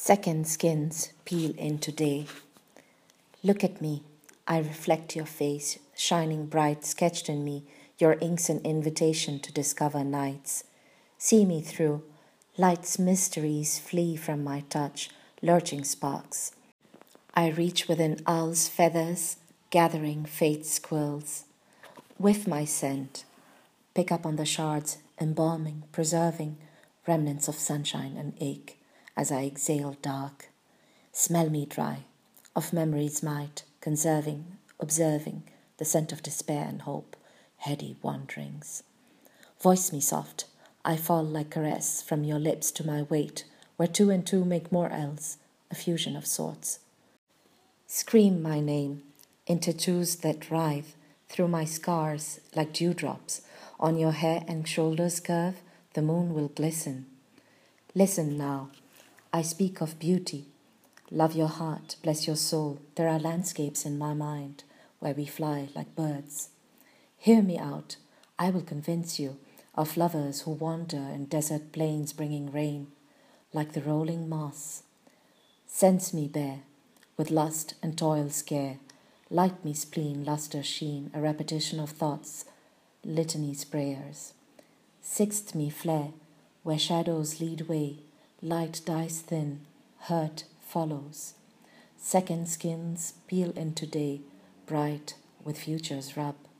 Second skins peel into day. Look at me, I reflect your face, shining bright, sketched in me, your ink's an invitation to discover nights. See me through, light's mysteries flee from my touch, lurching sparks. I reach within owl's feathers, gathering fate's quills. Whiff my scent, pick up on the shards, embalming, preserving, remnants of sunshine and ache, as I exhale dark. Smell me dry, of memory's might, conserving, observing, the scent of despair and hope, heady wanderings. Voice me soft, I fall like caress from your lips to my weight, where two and two make more else, a fusion of sorts. Scream my name, into twos that writhe through my scars like dewdrops. On your hair and shoulders curve, the moon will glisten. Listen now, I speak of beauty. Love your heart, bless your soul. There are landscapes in my mind where we fly like birds. Hear me out, I will convince you of lovers who wander in desert plains bringing rain, like the rolling moss. Sense me bare, with lust and toil scare. Light me spleen, luster sheen, a repetition of thoughts, litany's prayers. Sixth me flare, where shadows lead way, light dies thin, hurt follows. Second skins peel into day, bright with future's rub.